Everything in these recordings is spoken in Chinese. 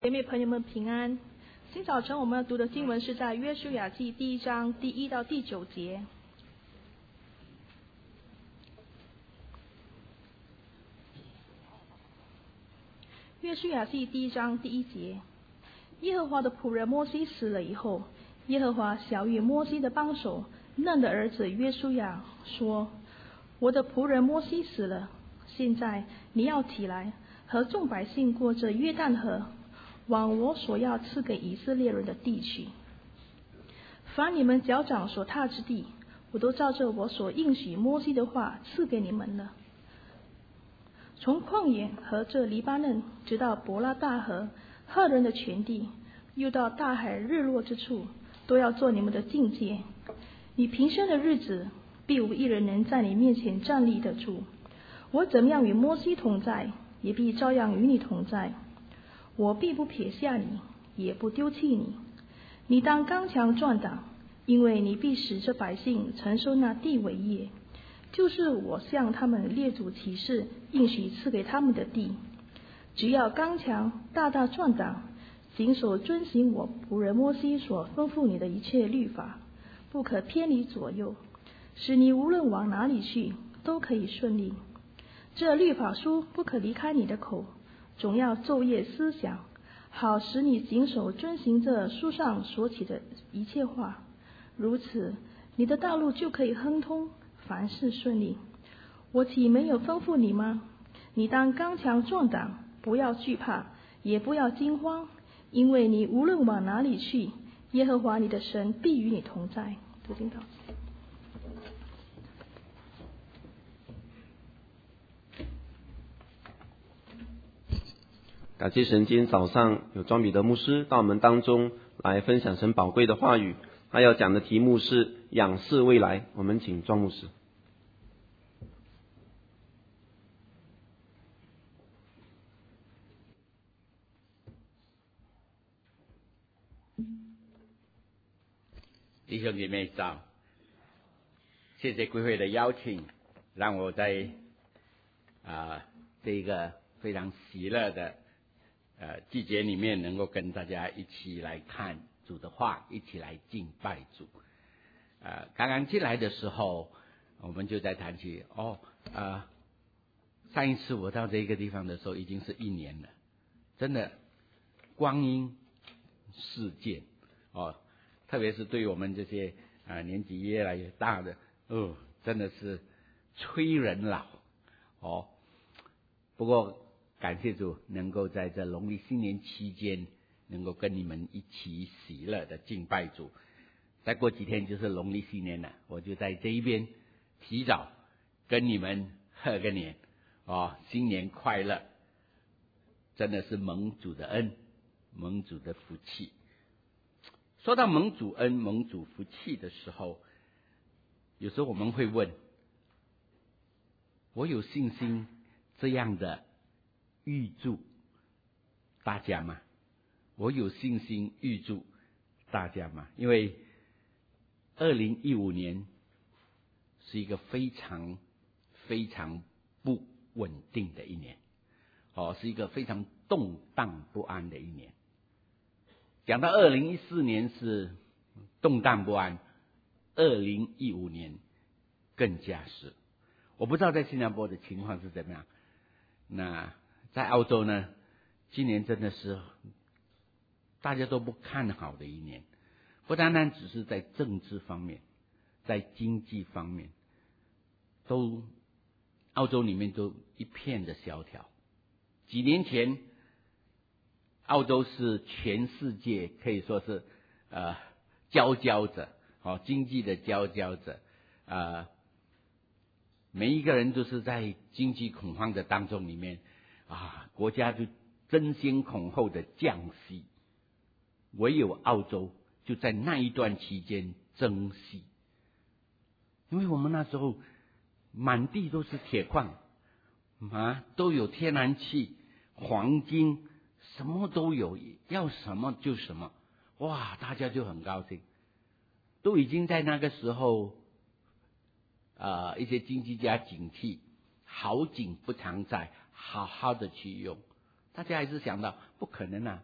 姐妹朋友们平安。今早晨我们要读的经文是在约书亚记第1章第1到第9节。约书亚记第1章第1节，耶和华的仆人摩西死了以后，耶和华晓谕摩西的帮手嫩的儿子约书亚说：我的仆人摩西死了，现在你要起来，和众百姓过这约旦河，往我所要赐给以色列人的地去。凡你们脚掌所踏之地，我都照着我所应许摩西的话赐给你们了。从旷野和这黎巴嫩，直到伯拉大河，赫人的全地，又到大海日落之处，都要做你们的境界。你平生的日子，必无一人能在你面前站立得住。我怎么样与摩西同在，也必照样与你同在。我必不撇下你，也不丢弃你。你当刚强壮胆，因为你必使这百姓承受那地为业，就是我向他们列祖起誓应许赐给他们的地。只要刚强，大大壮胆，谨守遵行我仆人摩西所吩咐你的一切律法，不可偏离左右，使你无论往哪里去，都可以顺利。这律法书不可离开你的口，总要昼夜思想，好使你谨守遵行这书上所起的一切话。如此，你的道路就可以亨通，凡事顺利。我岂没有吩咐你吗？你当刚强壮胆，不要惧怕，也不要惊慌，因为你无论往哪里去，耶和华你的神必与你同在。读经祷告。 感谢神，今天早上有庄彼得牧师到我们当中来分享神宝贵的话语。他要讲的题目是仰视未来。我们请庄牧师。 弟兄姐妹早，谢谢贵会的邀请，让我在这个非常喜乐的季节里面，能够跟大家一起来看主的话，一起来敬拜主。刚刚进来的时候，我们就在谈起上一次我到这个地方的时候，已经是1年了，真的光阴似箭哦。特别是对我们这些年纪越来越大的，真的是催人老哦。不过感谢主，能够在这农历新年期间，能够跟你们一起喜乐的敬拜主。再过几天就是农历新年了，我就在这一边提早跟你们贺个年哦，新年快乐！真的是蒙主的恩，蒙主的福气。说到蒙主恩、蒙主福气的时候，有时候我们会问：我有信心这样的预祝大家吗？我有信心预祝大家吗？因为2015年是一个非常非常不稳定的一年，是一个非常动荡不安的一年。讲到2014年是动荡不安，2015年更加是。我不知道在新加坡的情况是怎么样。那在澳洲呢，今年真的是大家都不看好的一年，不单单只是在政治方面，在经济方面，澳洲里面都一片的萧条。几年前澳洲是全世界可以说是佼佼者，经济的佼佼者，每一个人都是在经济恐慌的当中里面国家就争先恐后的降息，唯有澳洲就在那一段期间增息，因为我们那时候满地都是铁矿都有天然气、黄金，什么都有，要什么就什么，哇，大家就很高兴，都已经在那个时候一些经济家警惕，好景不常在，好好的去用。大家还是想到不可能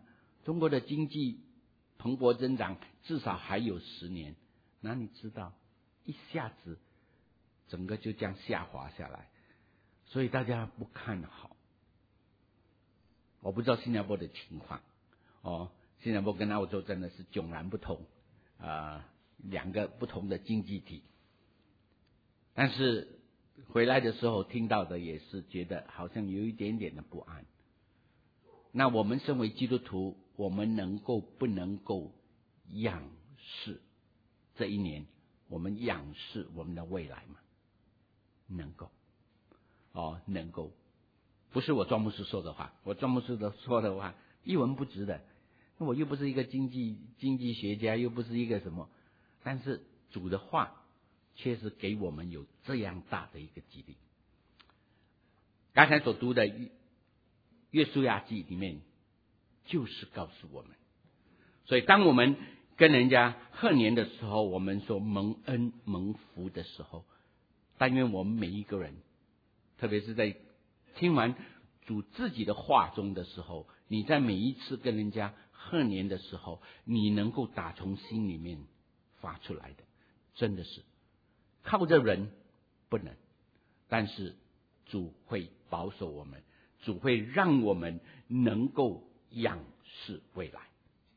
中国的经济蓬勃增长，至少还有10年。那你知道，一下子整个就这样下滑下来，所以大家不看好。我不知道新加坡的情况新加坡跟澳洲真的是迥然不同两个不同的经济体。但是回来的时候听到的也是觉得好像有一点点的不安。那我们身为基督徒，我们不能够仰视这一年，我们仰视我们的未来吗？能够能够。不是我庄牧师说的话，我庄牧师说的话一文不值的，我又不是一个经济学家，又不是一个什么，但是主的话确实给我们有这样大的一个激励。刚才所读的约书亚记里面就是告诉我们，所以当我们跟人家贺年的时候，我们说蒙恩蒙福的时候，但愿我们每一个人，特别是在听完主自己的话中的时候，你在每一次跟人家贺年的时候，你能够打从心里面发出来的，真的是靠着人不能，但是主会保守我们，主会让我们能够仰视未来。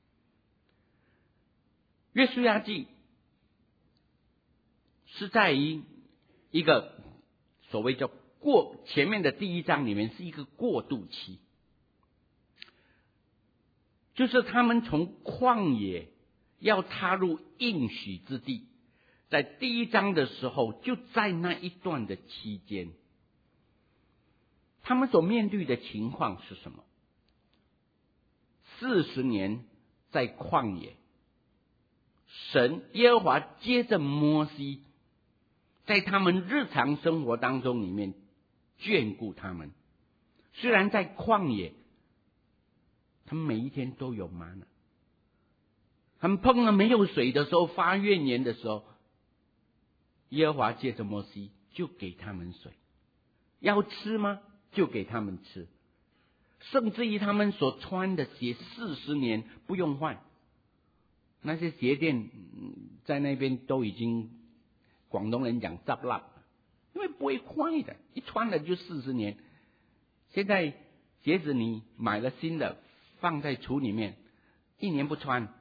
约书亚记是在于一个所谓叫前面的第1章里面是一个过渡期，就是他们从旷野要踏入应许之地，在第1章的时候，就在那一段的期间，他们所面对的情况是什么？40年在旷野，神耶和华接着摩西，在他们日常生活当中里面眷顾他们。虽然在旷野，他们每一天都有吗哪，他们碰了没有水的时候，发怨言的时候，耶和华借着摩西就给他们水。要吃吗？就给他们吃。甚至于他们所穿的鞋40年不用换，那些鞋店在那边都已经广东人讲杂烂，因为不会坏的，一穿了就40年。现在鞋子你买了新的放在橱里面，1年不穿，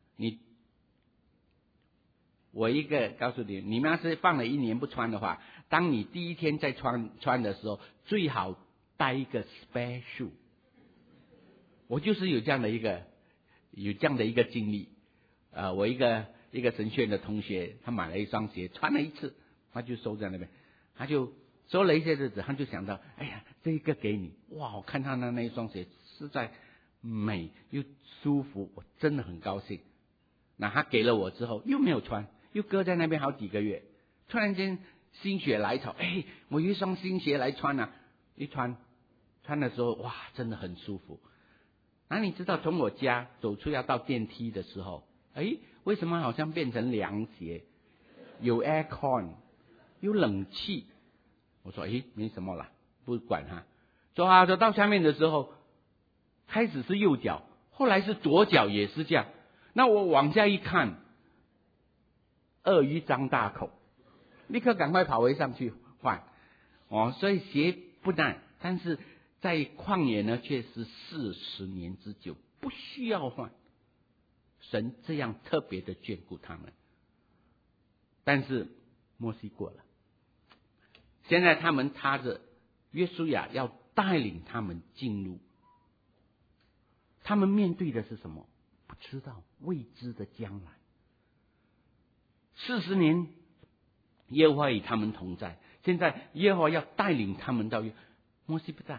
我告诉你，你们要是放了1年不穿的话，当你第一天再穿的时候，最好带一个 spare shoe。我就是有这样的一个经历。我一个神学院的同学，他买了一双鞋，穿了1次，他就收在那边，他就收了一些日子，他就想到，哎呀，这个给你，哇！我看他那一双鞋实在美又舒服，我真的很高兴。那他给了我之后，又没有穿，又搁在那边好几个月。突然间心血来潮，我有一双新鞋来穿啊！一穿的时候，哇，真的很舒服。那你知道从我家走出要到电梯的时候，为什么好像变成凉鞋？有 aircon， 有冷气。我说没什么啦，不管它。走到下面的时候，开始是右脚，后来是左脚也是这样。那我往下一看，鳄鱼张大口，立刻赶快跑回上去换。所以鞋不难，但是在旷野呢，却是40年之久，不需要换。神这样特别的眷顾他们。但是摩西过了，现在他们踏着约书亚要带领他们进入，他们面对的是什么？不知道，未知的将来。40年耶和华与他们同在，现在耶和华要带领他们到摩西不在，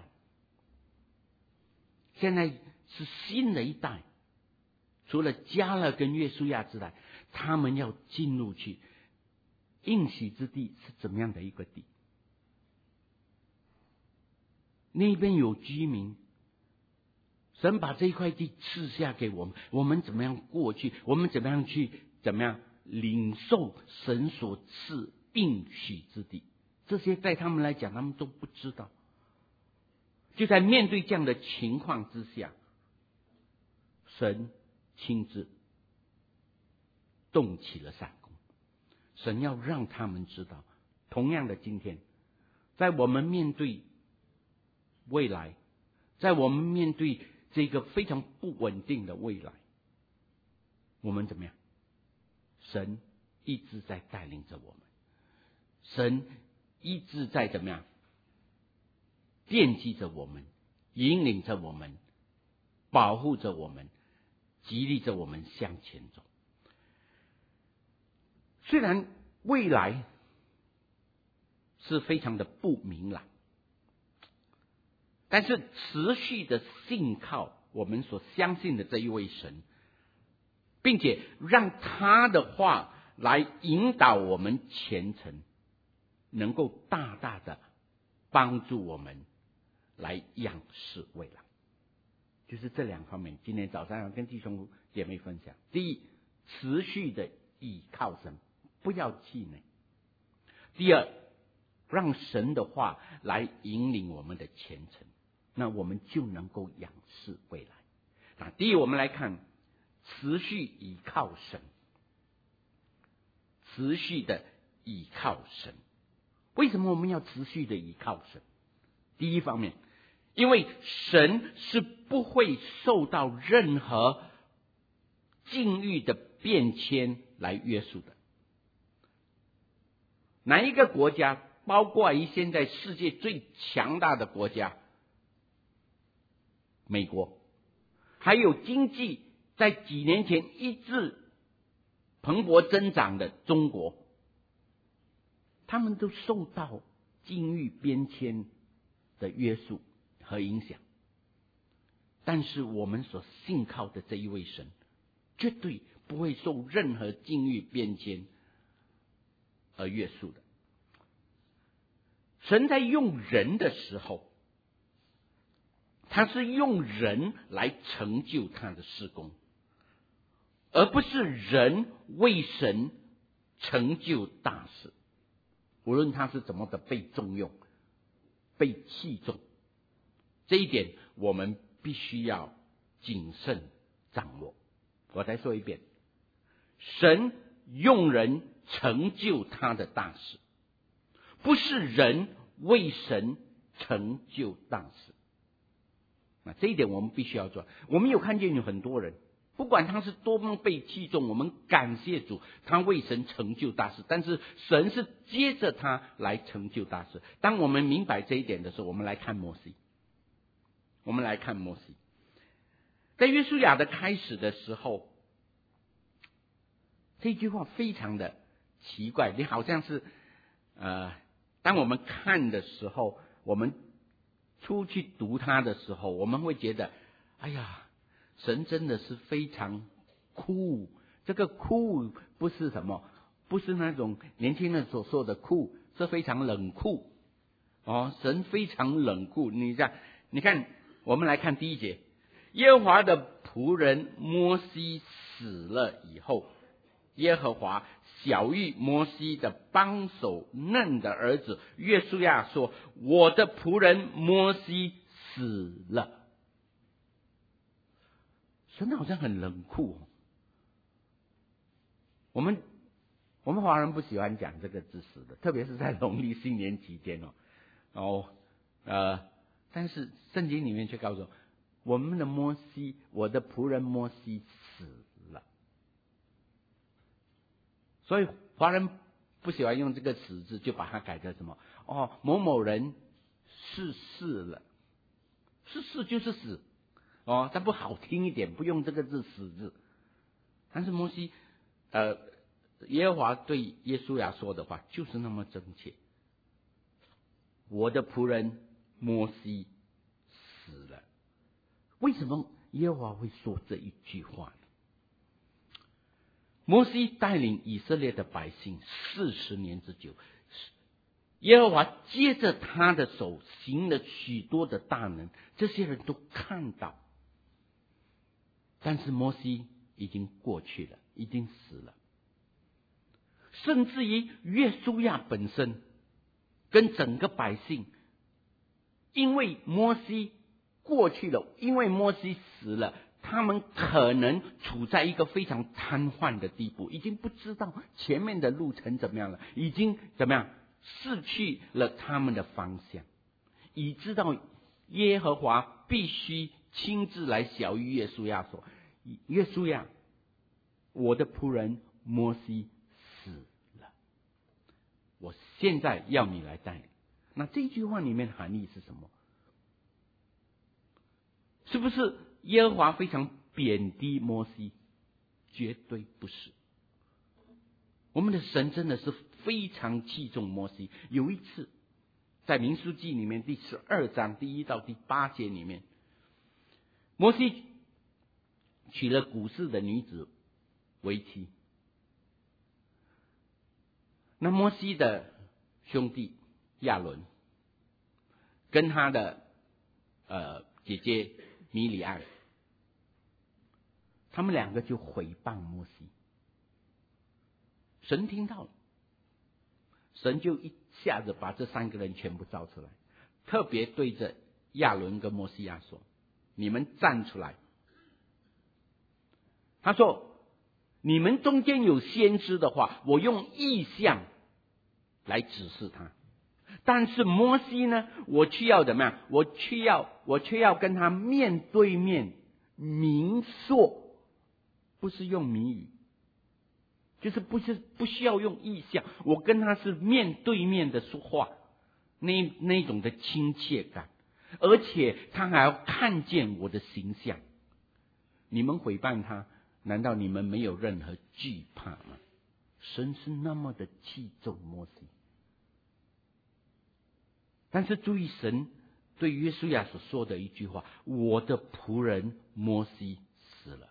现在是新的一代，除了迦勒跟约书亚之外，他们要进入去应许之地是怎么样的一个地？那边有居民，神把这一块地赐下给我们，我们怎么样过去？我们怎么样领受神所赐应许之地？这些在他们来讲，他们都不知道。就在面对这样的情况之下， 神亲自动起了闪功，神要让他们知道，同样的今天，在我们面对未来，在我们面对这个非常不稳定的未来，我们怎么样？神一直在带领着我们，神一直在怎么样？惦记着我们，引领着我们，保护着我们，激励着我们向前走。虽然未来是非常的不明朗，但是持续的信靠我们所相信的这一位神，并且让他的话来引导我们前程，能够大大的帮助我们来仰视未来。就是这两方面，今天早上要跟弟兄姐妹分享。第一，持续的倚靠神，不要气馁。第二，让神的话来引领我们的前程，那我们就能够仰视未来。那第一，我们来看持续倚靠神，持续的倚靠神。为什么我们要持续的倚靠神？第一方面，因为神是不会受到任何境遇的变迁来约束的。哪一个国家，包括于现在世界最强大的国家美国，还有经济在几年前一直蓬勃增长的中国，他们都受到境遇变迁的约束和影响。但是我们所信靠的这一位神，绝对不会受任何境遇变迁而约束的。神在用人的时候，他是用人来成就他的事工，而不是人为神成就大事。无论他是怎么的被重用、被器重，这一点我们必须要谨慎掌握。我再说一遍，神用人成就他的大事，不是人为神成就大事。那这一点我们必须要做。我们有看见有很多人，不管他是多么被器重，我们感谢主，他为神成就大事，但是神是接着他来成就大事。当我们明白这一点的时候，我们来看摩西。在约书亚的开始的时候，这句话非常的奇怪，你好像是当我们看的时候，我们出去读它的时候，我们会觉得，哎呀，神真的是非常酷。这个酷不是什么，不是那种年轻人所说的酷，是非常冷酷。神非常冷酷。你看，我们来看第一节，耶和华的仆人摩西死了以后，耶和华晓谕摩西的帮手嫩的儿子约书亚说：“我的仆人摩西死了。”神好像很冷酷。我们华人不喜欢讲这个字死的，特别是在农历新年期间但是圣经里面却告诉我们的摩西，我的仆人摩西死了。所以华人不喜欢用这个死字，就把它改成什么？某某人逝世了，逝世就是死但不好听一点，不用这个字死字。但是摩西耶和华对约书亚说的话就是那么真切，我的仆人摩西死了。为什么耶和华会说这一句话呢？摩西带领以色列的百姓40年之久，耶和华接着他的手行了许多的大能，这些人都看到。但是摩西已经过去了，已经死了。甚至于约书亚本身跟整个百姓，因为摩西过去了，因为摩西死了， 他们可能处在一个非常瘫痪的地步，已经不知道前面的路程怎么样了，已经怎么样失去了他们的方向，已知道耶和华必须亲自来晓谕约书亚说：约书亚，我的仆人摩西死了，我现在要你来带领。那这句话里面的含义是什么？是不是耶和华非常贬低摩西？绝对不是。我们的神真的是非常器重摩西。有一次在民数记里面第12章第1到第8节里面，摩西娶了古示的女子为妻。那摩西的兄弟亚伦跟他的姐姐米里暗，他们两个就毁谤摩西。神听到了，神就一下子把这3个人全部召出来，特别对着亚伦跟摩西亚说：你们站出来。他说：你们中间有先知的话，我用异象来指示他。但是摩西呢，我却要怎么样？我却要跟他面对面明说，不是用谜语，就是不需要用意象，我跟他是面对面的说话，那种的亲切感，而且他还要看见我的形象。你们毁谤他，难道你们没有任何惧怕吗？神是那么的器重摩西。但是注意，神对约书亚所说的一句话：我的仆人摩西死了。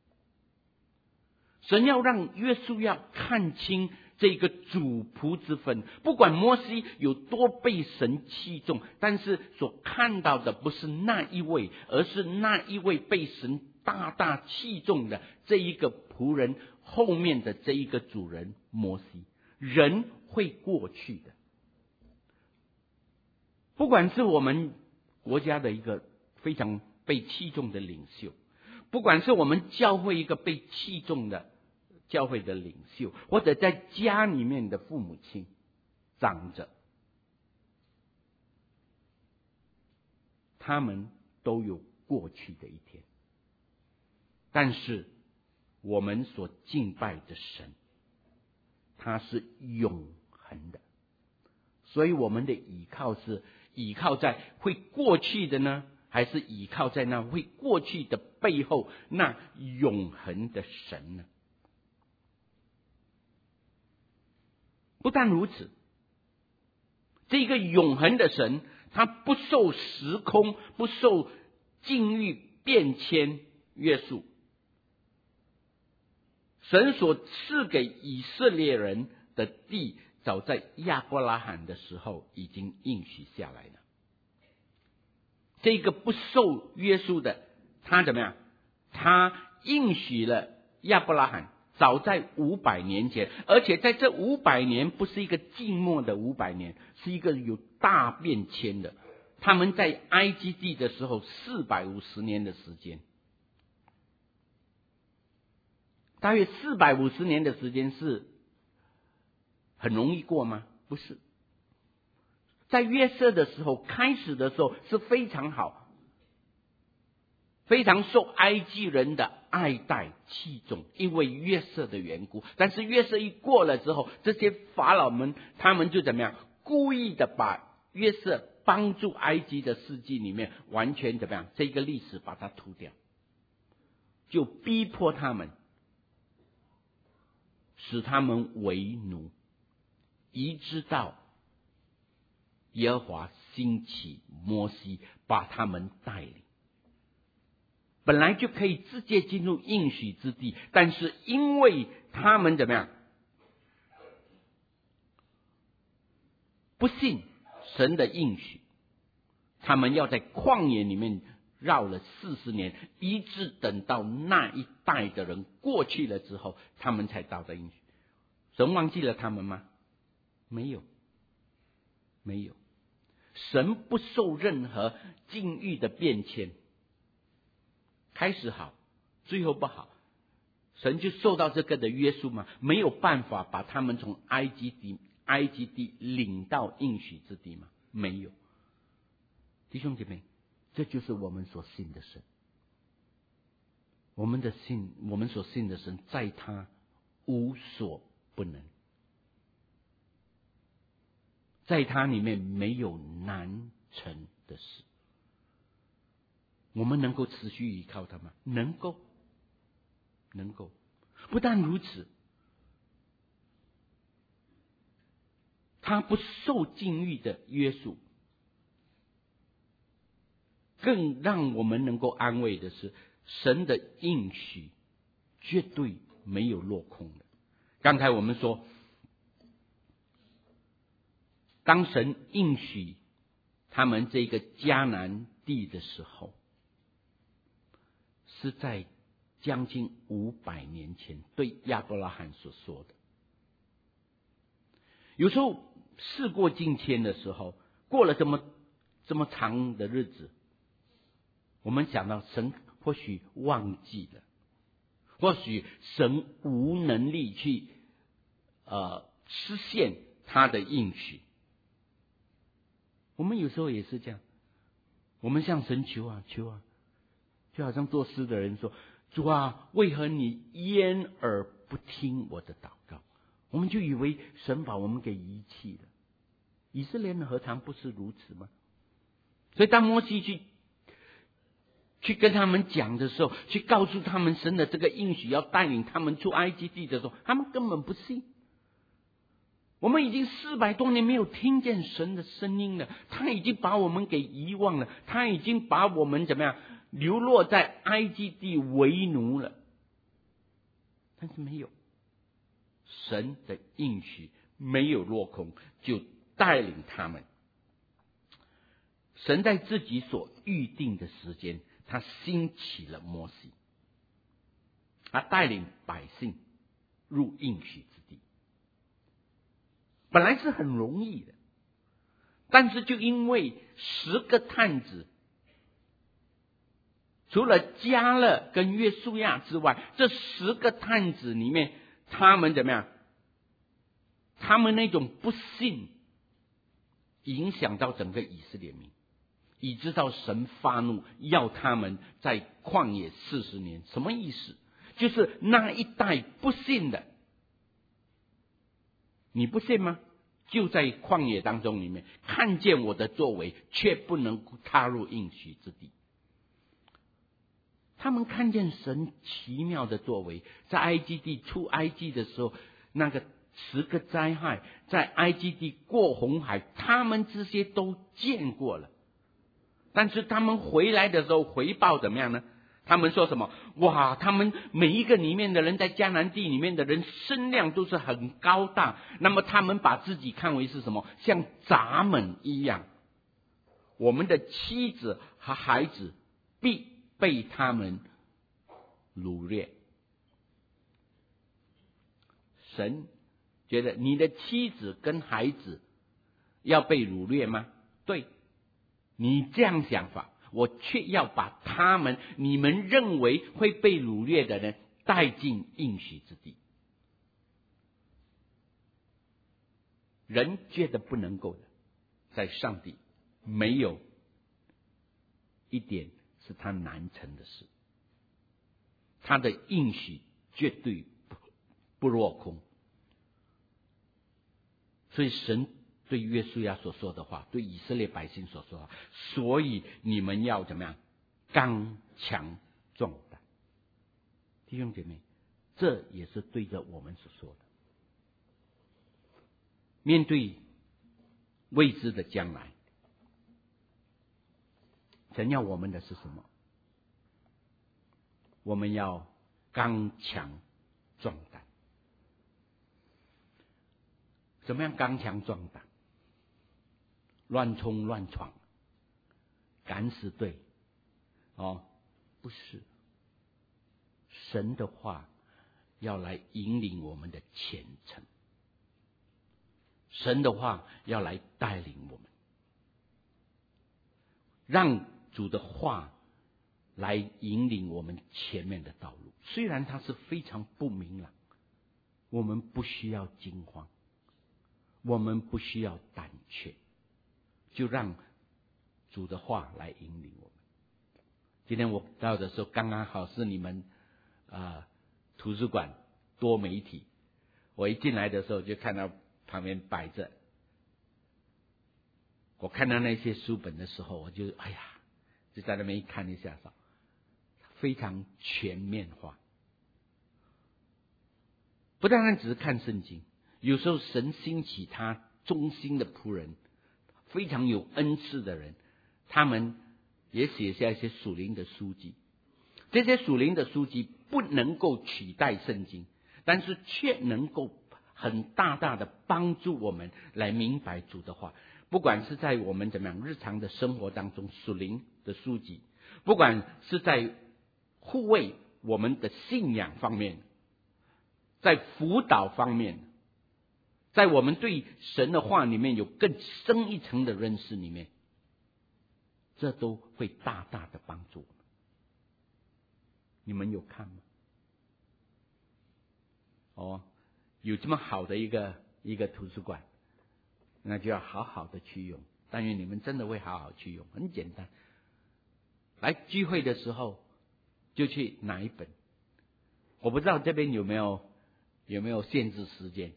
神要让约书亚看清这个主仆之分，不管摩西有多被神器重，但是所看到的不是那一位，而是那一位被神大大器重的这一个仆人后面的这一个主人摩西。人会过去的，不管是我们国家的一个非常被器重的领袖，不管是我们教会一个被器重的教会的领袖，或者在家里面的父母亲长者，他们都有过去的一天。但是我们所敬拜的神，他是永恒的，所以我们的倚靠是倚靠在会过去的呢，还是倚靠在那会过去的背后那永恒的神呢？不但如此，这个永恒的神，他不受时空、不受境遇变迁约束。神所赐给以色列人的地，早在亚伯拉罕的时候已经应许下来了。这个不受约束的，他怎么样？他应许了亚伯拉罕早在500年前，而且在这500年不是一个静默的500年，是一个有大变迁的。他们在埃及地的时候450年的时间，大约450年的时间是很容易过吗？不是。在约瑟的时候，开始的时候是非常好，非常受埃及人的爱戴器重，因为约瑟的缘故。但是约瑟一过了之后，这些法老们他们就怎么样？故意的把约瑟帮助埃及的事迹里面完全怎么样？这个历史把它涂掉，就逼迫他们，使他们为奴，一直到耶和华兴起摩西把他们带领。本来就可以直接进入应许之地，但是因为他们怎么样？不信神的应许，他们要在旷野里面绕了40年，一直等到那一代的人过去了之后，他们才到的应许。神忘记了他们吗？没有，没有。神不受任何境遇的变迁，开始好， 最后不好，神就受到这个的约束嘛，没有办法把他们从埃及地领到应许之地嘛，没有。弟兄姐妹，这就是我们所信的神。我们所信的神，在他无所不能，在他里面没有难成的事。我们能够持续依靠他吗？能够。不但如此，他不受境遇的约束，更让我们能够安慰的是，神的应许绝对没有落空的。刚才我们说，当神应许他们这个迦南地的时候，是在将近500年前对亚伯拉罕所说的。有时候事过境迁的时候，过了这么长的日子，我们想到神或许忘记了，或许神无能力去实现他的应许。我们有时候也是这样，我们向神求啊，就好像作诗的人说，主啊，为何你掩耳不听我的祷告？我们就以为神把我们给遗弃了。以色列人何尝不是如此吗？所以当摩西去跟他们讲的时候，去告诉他们神的这个应许要带领他们出埃及地的时候，他们根本不信。我们已经400多年没有听见神的声音了，他已经把我们给遗忘了，他已经把我们怎么样流落在埃及地为奴了。但是没有，神的应许没有落空，就带领他们。神在自己所预定的时间，他兴起了摩西，他带领百姓入应许之地。本来是很容易的，但是就因为10个探子，除了迦勒跟约书亚之外，这10个探子里面，他们怎么样？他们那种不信，影响到整个以色列民，以致到神发怒，要他们在旷野40年。什么意思？就是那一代不信的。你不信吗？就在旷野当中里面看见我的作为，却不能踏入应许之地。他们看见神奇妙的作为，在埃及地出埃及的时候，那个10个灾害，在埃及地过红海，他们这些都见过了。但是他们回来的时候回报怎么样呢？他们说什么？哇，他们每一个里面的人，在迦南地里面的人身量都是很高大，那么他们把自己看为是什么？像闸门一样，我们的妻子和孩子必被他们掳掠。神觉得你的妻子跟孩子要被掳掠吗？对，你这样想法，我却要把他们，你们认为会被掳掠的人带进应许之地。人觉得不能够的，在上帝没有一点是他难成的事，他的应许绝对不落空。所以神对约书亚所说的话，对以色列百姓所说的话，所以你们要怎么样？刚强壮胆。弟兄姐妹，这也是对着我们所说的。面对未知的将来，神要我们的是什么？我们要刚强壮胆。怎么样刚强壮胆？乱冲乱闯，敢死队不是。神的话要来引领我们的前程，神的话要来带领我们，让主的话来引领我们前面的道路。虽然它是非常不明朗，我们不需要惊慌，我们不需要胆怯，就让主的话来引领我们。今天我到的时候，刚刚好是你们图书馆多媒体。我一进来的时候就看到旁边摆着，我看到那些书本的时候，我就就在那边一看一下，非常全面化。不单单只是看圣经，有时候神兴起他忠心的仆人，非常有恩赐的人，他们也写下一些属灵的书籍。这些属灵的书籍不能够取代圣经，但是却能够很大大的帮助我们来明白主的话。不管是在我们怎么样日常的生活当中属灵的书籍，不管是在护卫我们的信仰方面，在辅导方面，在我们对神的话里面有更深一层的认识里面，这都会大大的帮助我们。你们有看吗？有这么好的一个图书馆，那就要好好的去用。但愿你们真的会好好去用，很简单。来聚会的时候就去拿一本。我不知道这边有没有限制时间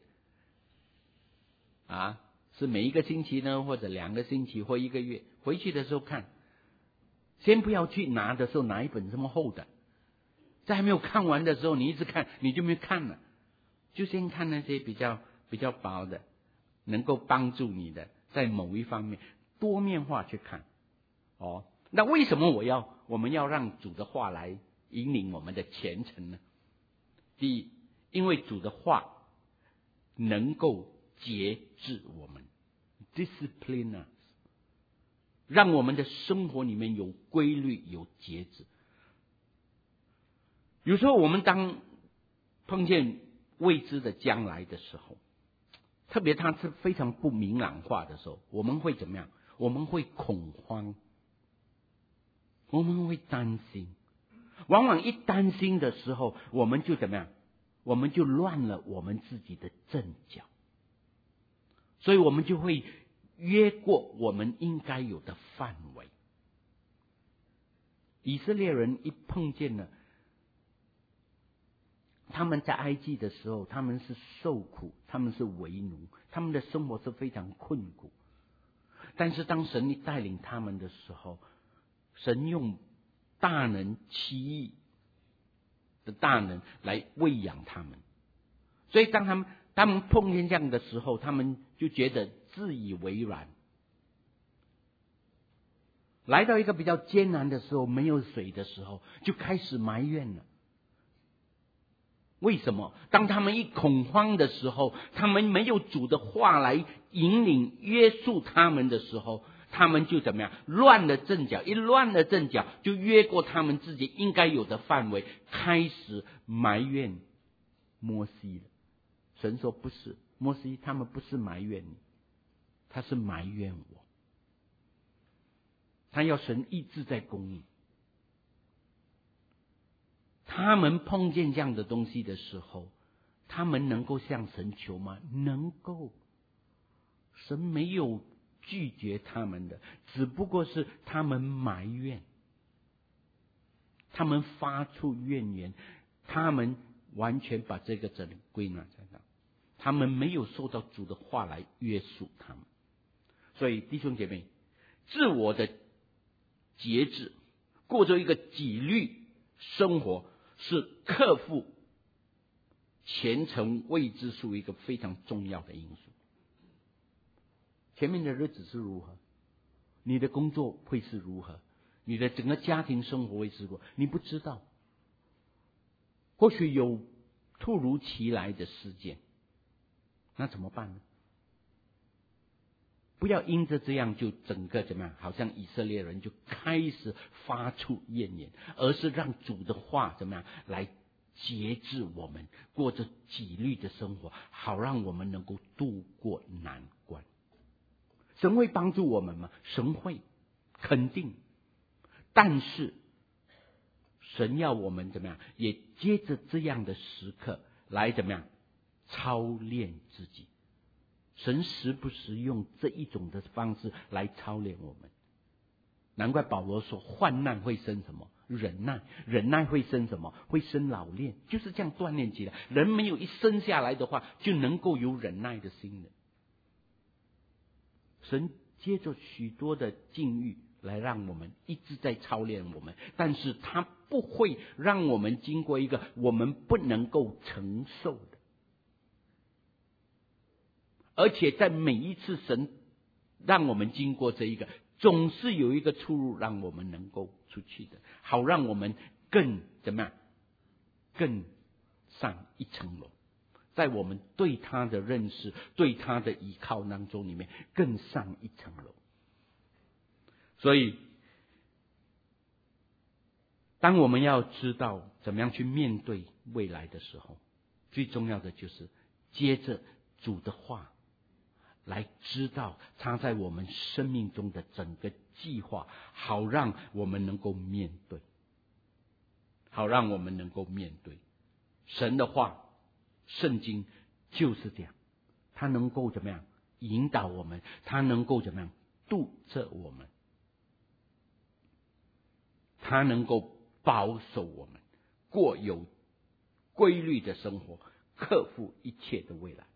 是每一个星期呢，或者2个星期或1个月，回去的时候看。先不要去拿的时候拿一本这么厚的，在还没有看完的时候，你一直看你就没有看了，就先看那些比较薄的，能够帮助你的，在某一方面多面化去看。那为什么我们要让主的话来引领我们的前程呢？第一，因为主的话能够节制我们 ，discipline us， 让我们的生活里面有规律、有节制。有时候我们当碰见未知的将来的时候，特别它是非常不明朗化的时候，我们会怎么样？我们会恐慌，我们会担心。往往一担心的时候，我们就怎么样？我们就乱了我们自己的阵脚，所以我们就会越过我们应该有的范围。以色列人一碰见了他们在埃及的时候，他们是受苦，他们是为奴，他们的生活是非常困苦。但是当神一带领他们的时候，神用大能奇异的大能来喂养他们。所以当他们碰见这样的时候，他们就觉得自以为然。来到一个比较艰难的时候，没有水的时候，就开始埋怨了。为什么？当他们一恐慌的时候，他们没有主的话来引领约束他们的时候，他们就怎么样？乱了阵脚，一乱了阵脚，就越过他们自己应该有的范围，开始埋怨摩西了。神说不是，摩西他们不是埋怨你，他是埋怨我。他要神一直在公义。他们碰见这样的东西的时候，他们能够向神求吗？能够。神没有拒绝他们的，只不过是他们埋怨，他们发出怨言，他们完全把这个责任归纳在那，他们没有受到主的话来约束他们。所以弟兄姐妹，自我的节制，过着一个纪律生活，是克服前程未知数一个非常重要的因素。前面的日子是如何？你的工作会是如何？你的整个家庭生活会是如何？你不知道。或许有突如其来的事件，那怎么办呢？不要因着这样就整个怎么样，好像以色列人就开始发出怨言，而是让主的话怎么样来节制我们，过着纪律的生活，好让我们能够度过难关。神会帮助我们吗？神会，肯定。但是神要我们怎么样？也接着这样的时刻来怎么样操练自己。神时不时用这一种的方式来操练我们。难怪保罗说，患难会生什么？忍耐。忍耐会生什么？会生老练。就是这样锻炼起来。人没有一生下来的话，就能够有忍耐的心的。神接着许多的境遇来让我们一直在操练我们，但是他不会让我们经过一个我们不能够承受的。而且在每一次神让我们经过这一个，总是有一个出路让我们能够出去的，好让我们更怎么样？更上一层楼，在我们对他的认识、对他的依靠当中里面更上一层楼。所以当我们要知道怎么样去面对未来的时候，最重要的就是接着主的话来知道他在我们生命中的整个计划，好让我们能够面对，好让我们能够面对。神的话，圣经就是这样，他能够怎么样引导我们，他能够怎么样督着我们，他能够保守我们过有规律的生活，克服一切的未来。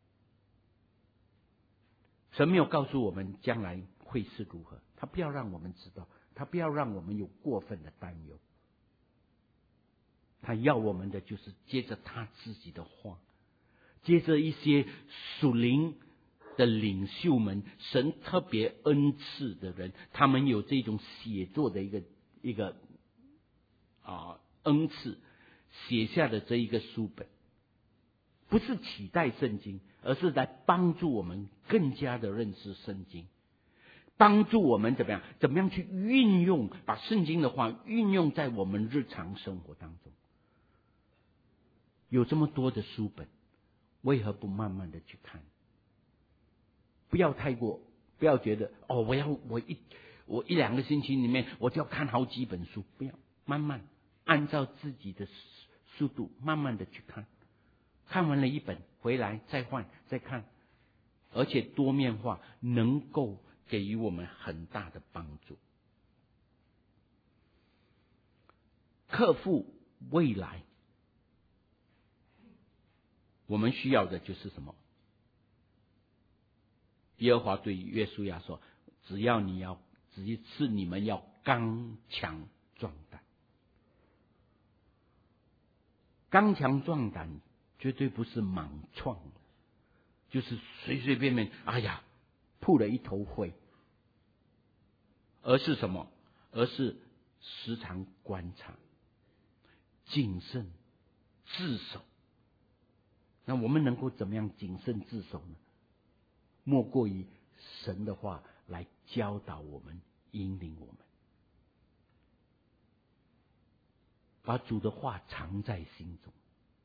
神没有告诉我们将来会是如何，他不要让我们知道，他不要让我们有过分的担忧。他要我们的就是接着他自己的话，接着一些属灵的领袖们，神特别恩赐的人，他们有这种写作的一个恩赐，写下的这一个书本，不是取代圣经，而是来帮助我们更加的认识圣经，帮助我们怎么样去运用，把圣经的话运用在我们日常生活当中。有这么多的书本，为何不慢慢的去看？不要觉得我一两个星期里面我就要看好几本书，不要，慢慢按照自己的速度慢慢的去看，看完了一本回来再换再看，而且多面化能够给予我们很大的帮助。克服未来，我们需要的就是什么？耶和华对约书亚说，只是你们要刚强壮胆。刚强壮胆绝对不是莽撞，就是随随便便吐了一头灰，而是什么？而是时常观察、谨慎、自守。那我们能够怎么样谨慎自守呢？莫过于神的话来教导我们、引领我们，把主的话藏在心中。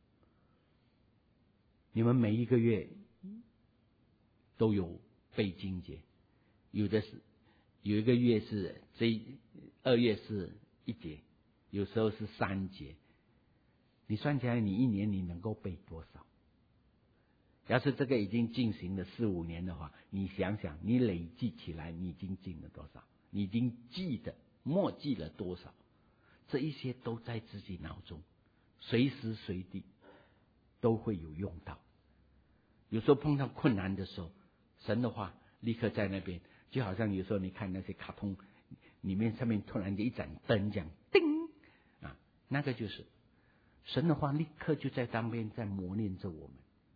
你们每一个月都有背经节，有一个月是2月是1节，有时候是3节，你算起来你一年你能够背多少？要是这个已经进行了4-5年的话，你想想你累计起来你已经进了多少，你已经默记了多少，这一些都在自己脑中，随时随地都会有用到。有时候碰到困难的时候，神的话立刻在那边，就好像有时候你看那些卡通里面上面突然间一盏灯这样叮那个就是神的话立刻就在当边在磨练着我们。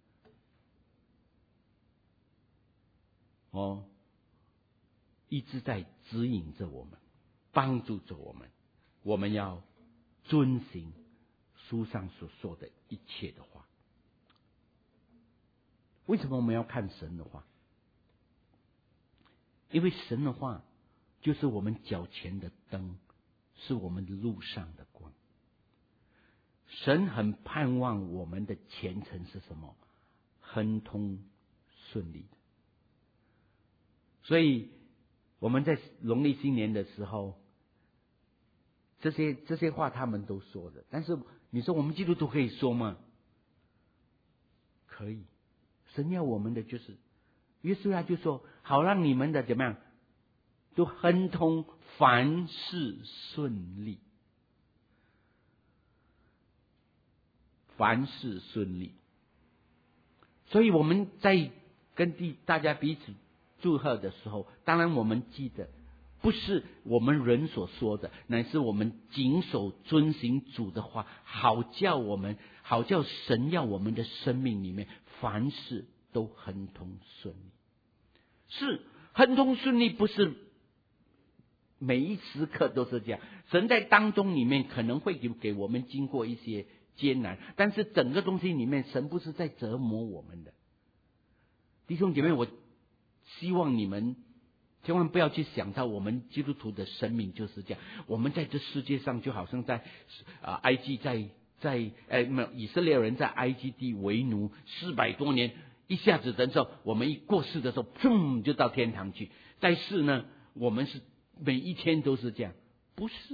一直在指引着我们，帮助着我们。我们要遵行书上所说的一切的话。为什么我们要看神的话？因为神的话就是我们脚前的灯，是我们路上的光。神很盼望我们的前程是什么？亨通顺利的。所以我们在农历新年的时候， 这些话他们都说的，但是你说我们基督徒可以说吗？可以。神要我们的就是，约书亚就说：好让你们的怎么样，都亨通，凡事顺利，凡事顺利。所以我们在跟大家彼此祝贺的时候，当然我们记得，不是我们人所说的，乃是我们谨守遵行主的话，好叫神要我们的生命里面凡事都亨通顺利。是亨通顺利，不是每一时刻都是这样。神在当中里面可能会给我们经过一些艰难，但是整个东西里面，神不是在折磨我们的。弟兄姐妹，我希望你们千万不要去想到我们基督徒的生命就是这样。我们在这世界上就好像在埃及以色列人在埃及地为奴400多年，一下子等候我们一过世的时候，砰就到天堂去。但是呢，我们是每一天都是这样，不是？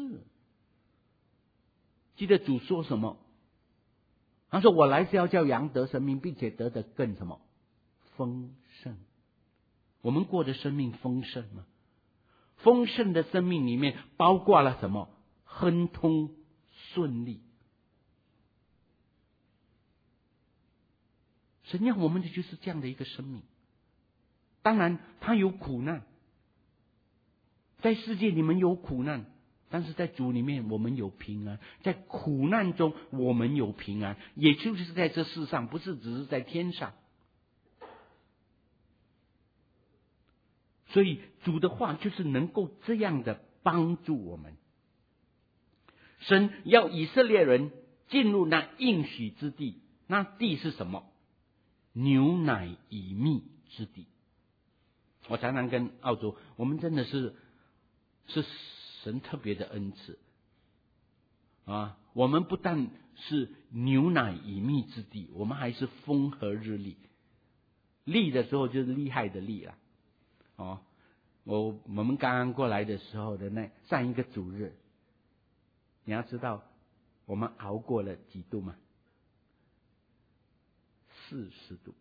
记得主说什么？他说：“我来是要叫羊得生命，并且得的更什么丰盛。”我们过的生命丰盛吗？丰盛的生命里面包括了什么？亨通顺利。神要我们的就是这样的一个生命。当然他有苦难，在世界里面有苦难，但是在主里面我们有平安。在苦难中我们有平安，也就是在这世上，不是只是在天上。所以主的话就是能够这样的帮助我们。神要以色列人进入那应许之地，那地是什么？牛奶与蜜之地。我常常跟澳洲，我们真的是神特别的恩赐啊！我们不但是牛奶与蜜之地，我们还是风和日丽。丽的时候就是厉害的丽啦。我们刚刚过来的时候的上一个主日，你要知道我们熬过了几度吗？40度。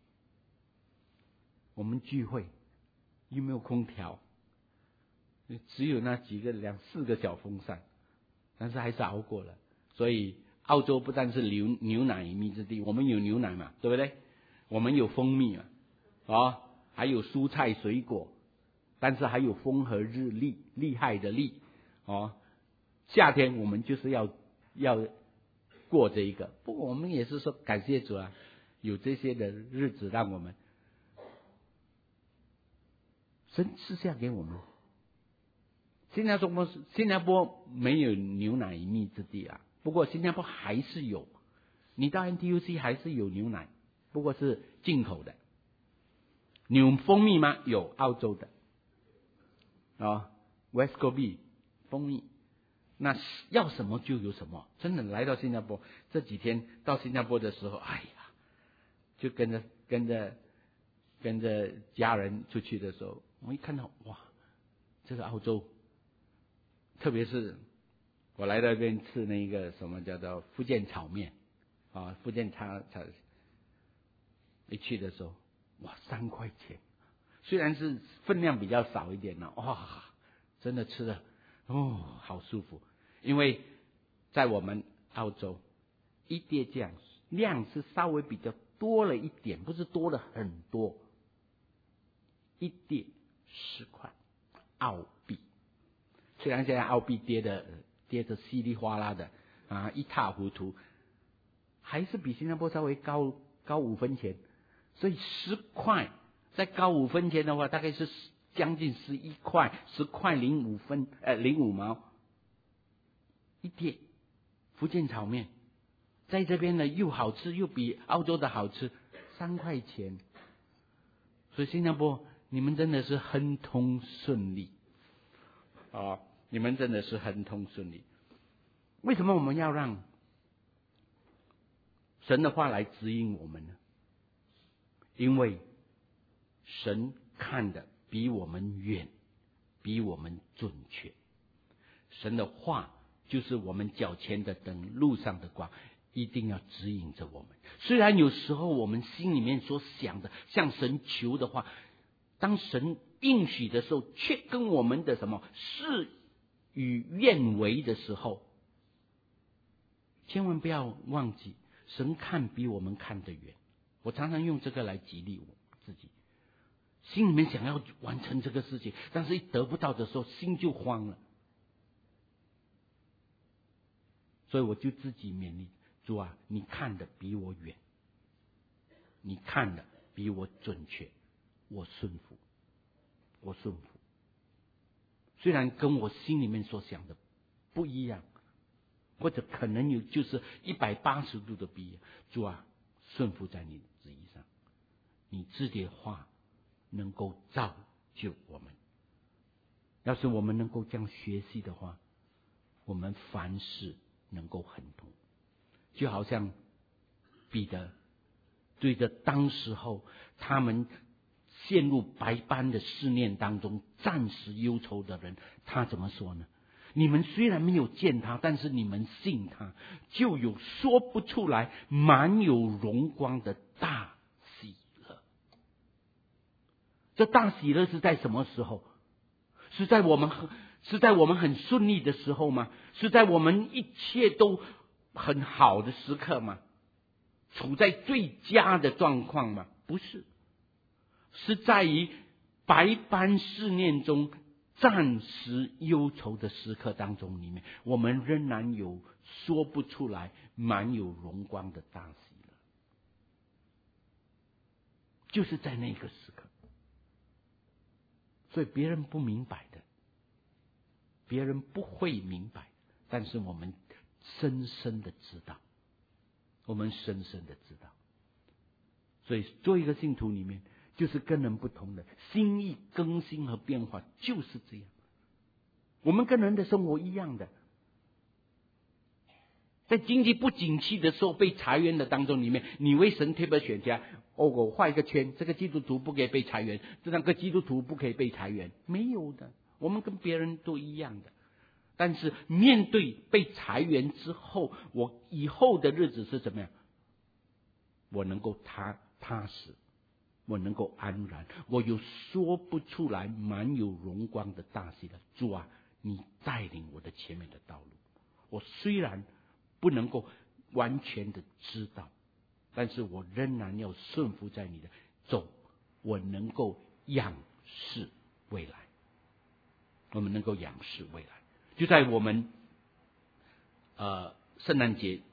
我们聚会又没有空调，只有那2-4个小风扇，但是还是熬过了。所以澳洲不但是牛奶与蜜之地，我们有牛奶嘛，对不对？我们有蜂蜜嘛，还有蔬菜水果，但是还有风和日丽，厉害的丽夏天我们就是要过这一个。不过我们也是说感谢主啊，有这些的日子让我们神赐下给我们。新加坡没有牛奶与蜜之地啊，不过新加坡还是有，你到 NTUC 还是有牛奶，不过是进口的。有蜂蜜吗？有，澳洲的West Coast 蜂蜜。那要什么就有什么，真的来到新加坡这几天到新加坡的时候，哎呀，就跟着家人出去的时候，我一看到哇，这个澳洲，特别是我来到这边吃那个什么叫做福建炒面福建炒一去的时候，哇，3块钱，虽然是分量比较少一点呢，哇，真的吃的好舒服。因为在我们澳洲，一碟酱量是稍微比较多了一点，不是多了很多，一碟10块澳币。虽然现在澳币跌得稀里哗啦的一塌糊涂，还是比新加坡稍微高5分钱。所以10块再高5分钱的话，大概是将近11块，10块05毛一碟福建炒面，在这边呢又好吃，又比澳洲的好吃，3块钱。所以新加坡你们真的是亨通顺利你们真的是亨通顺利。为什么我们要让神的话来指引我们呢？因为神看的比我们远，比我们准确。神的话就是我们脚前的灯，路上的光，一定要指引着我们。虽然有时候我们心里面所想的向神求的话，当神应许的时候，却跟我们的什么事与愿违的时候，千万不要忘记，神看比我们看得远。我常常用这个来激励我自己，心里面想要完成这个事情，但是一得不到的时候，心就慌了。所以我就自己勉励主啊，你看的比我远，你看的比我准确，我顺服，我顺服。虽然跟我心里面所想的不一样，或者可能有就是180度的不一样，主啊，顺服在你的旨意上，你这些话能够造就我们。要是我们能够这样学习的话，我们凡事能够亨通。就好像彼得对着当时候他们陷入百般的试炼当中暂时忧愁的人，他怎么说呢？你们虽然没有见他，但是你们信他，就有说不出来满有荣光的大喜乐。这大喜乐是在什么时候？是在我们很顺利的时候吗？是在我们一切都很好的时刻吗？处在最佳的状况吗？不是，是在于百般试炼中暂时忧愁的时刻当中里面，我们仍然有说不出来满有荣光的大喜乐。就是在那个时刻，所以别人不明白的，别人不会明白，但是我们深深的知道，我们深深的知道。所以做一个信徒里面，就是跟人不同的心意更新和变化，就是这样。我们跟人的生活一样的，在经济不景气的时候被裁员的当中里面，你为神特别选家，我画一个圈，这个基督徒不可以被裁员，这两个基督徒不可以被裁员，没有的，我们跟别人都一样的。但是面对被裁员之后，我以后的日子是怎么样？我能够踏实，我能够安然，我有说不出来满有荣光的大喜的。主啊，你带领我的前面的道路，我虽然不能够完全的知道，但是我仍然要顺服在你的走，我能够仰视未来，我们能够仰视未来。就在我们圣诞节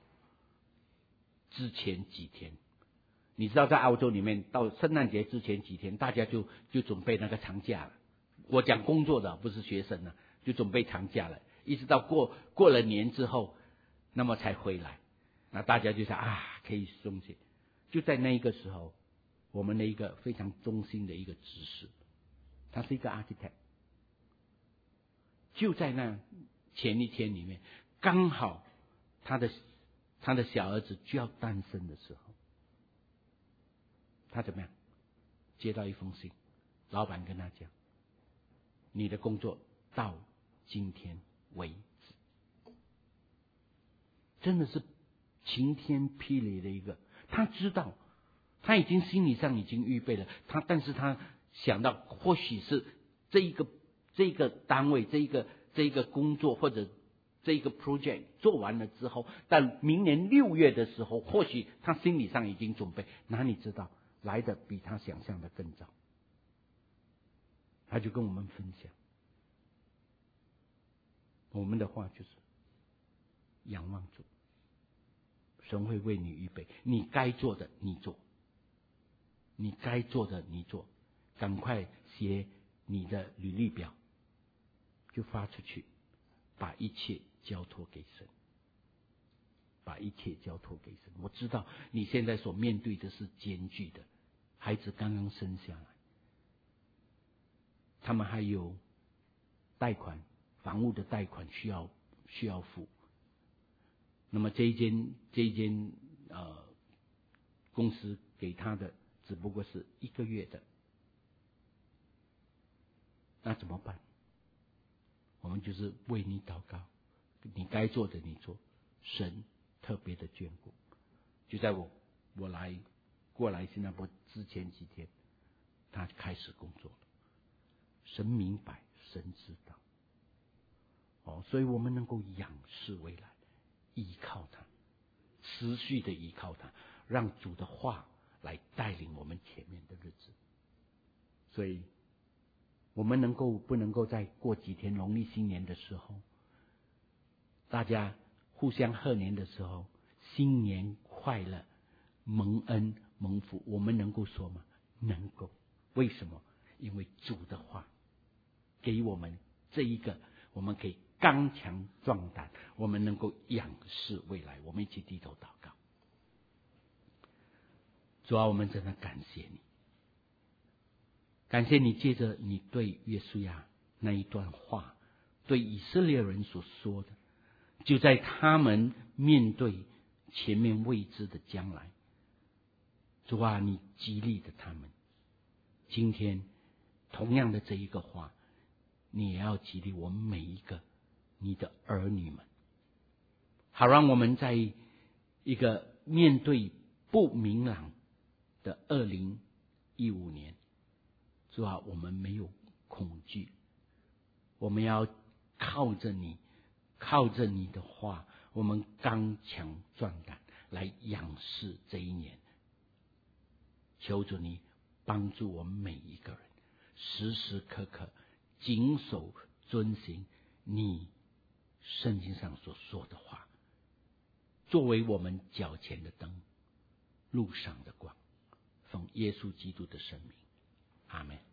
之前几天，你知道在澳洲里面到圣诞节之前几天，大家就准备那个长假了。我讲工作的不是学生了，就准备长假了，一直到过了年之后，那么才回来。那大家就想可以松懈。就在那一个时候，我们的一个非常忠心的一个执事，他是一个 architect， 就在那前一天里面，刚好他的小儿子就要诞生的时候，他怎么样？接到一封信，老板跟他讲，你的工作到今天为止。真的是晴天霹雳的一个，他知道，他已经心理上已经预备了，但是他想到或许是这个单位这一个工作或者这个 project 做完了之后，但明年6月的时候，或许他心理上已经准备，哪里知道来的比他想象的更早。他就跟我们分享，我们的话就是仰望主，神会为你预备，你该做的你做，你该做的你做，赶快写你的履历表，就发出去，把一切交托给神，把一切交托给神。我知道你现在所面对的是艰巨的，孩子刚刚生下来，他们还有贷款，房屋的贷款需要付。那么这一间公司给他的只不过是1个月的，那怎么办？我们就是为你祷告， 你该做的你做，神特别的眷顾。就在我过来新加坡之前几天，他开始工作了。神明白，神知道。所以我们能够仰视未来，依靠他，持续的依靠他，让主的话来带领我们前面的日子。所以我们不能够在过几天农历新年的时候，大家互相贺年的时候，新年快乐，蒙恩蒙福，我们能够说吗？能够。为什么？因为主的话给我们这一个，我们可以刚强壮胆，我们能够仰视未来。我们一起低头祷告。主啊，我们真的感谢你，感谢你借着你对约书亚那一段话，对以色列人所说的，就在他们面对前面未知的将来，主啊，你激励着他们。今天同样的这一个话，你也要激励我们每一个你的儿女们，好让我们在一个面对不明朗的2015年，主啊，我们没有恐惧，我们要靠着你，靠着你的话，我们刚强壮胆来仰视这一年。求主你帮助我们每一个人，时时刻刻谨守遵行你圣经上所说的话，作为我们脚前的灯，路上的光。奉耶稣基督的圣名，阿们。